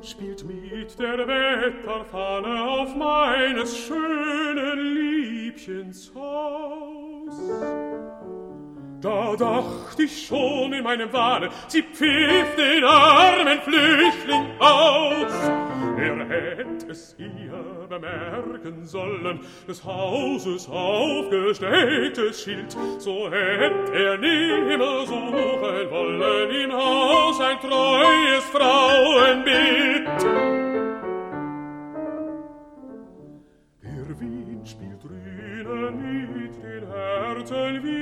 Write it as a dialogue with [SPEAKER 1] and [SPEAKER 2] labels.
[SPEAKER 1] spielt mit der Wetterfahne auf meines schönen Liebchens Haus. Da dacht ich schon in meinem Wahne, sie pfiff den armen Flüchtling aus. Hätt es ihr bemerken sollen, des Hauses aufgestelltes Schild, so hätt nimmer suchen wollen im Haus ein treues Frauenbild. Der Wind spielt drinnen mit den Herzen wie